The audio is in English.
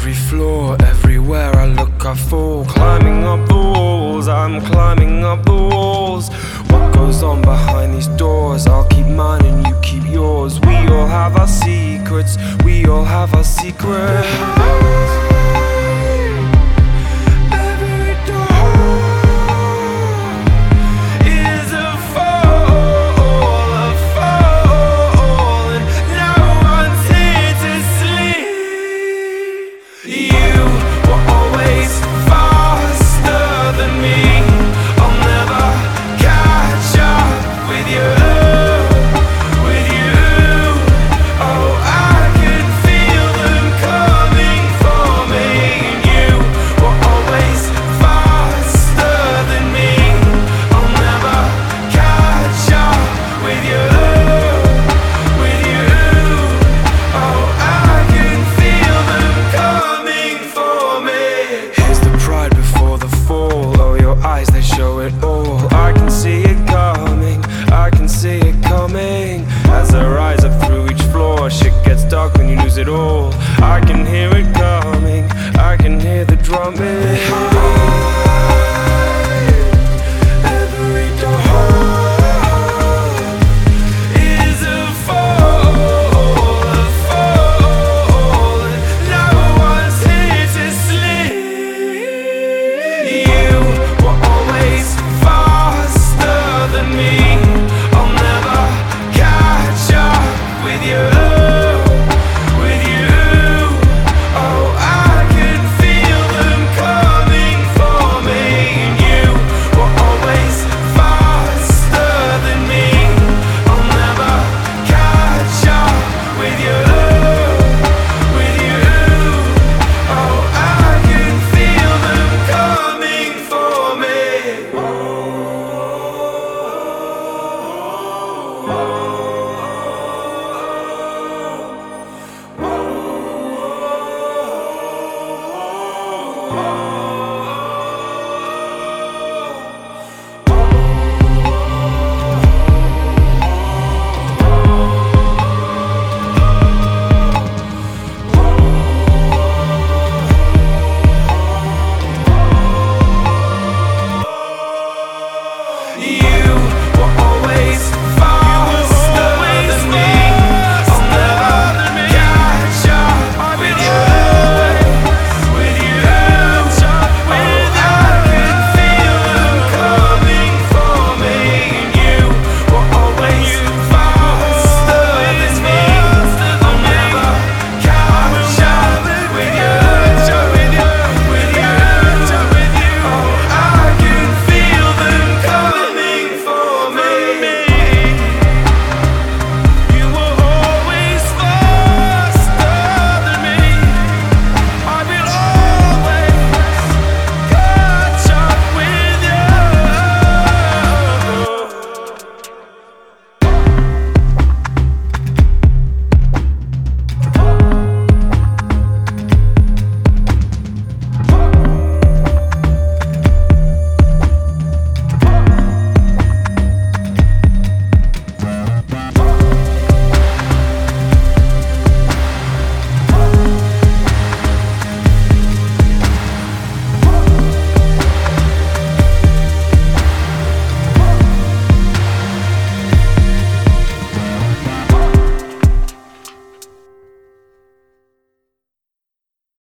every floor, everywhere I look I fall. Climbing up the walls, I'm climbing up the walls. What goes on behind these doors? I'll keep mine and you keep yours. We all have our secrets, we all have our secrets. They show it all. I can see it coming, I can see it coming. As I rise up through each floor, shit gets dark when you lose it all. I can hear it coming, I can hear the drumming.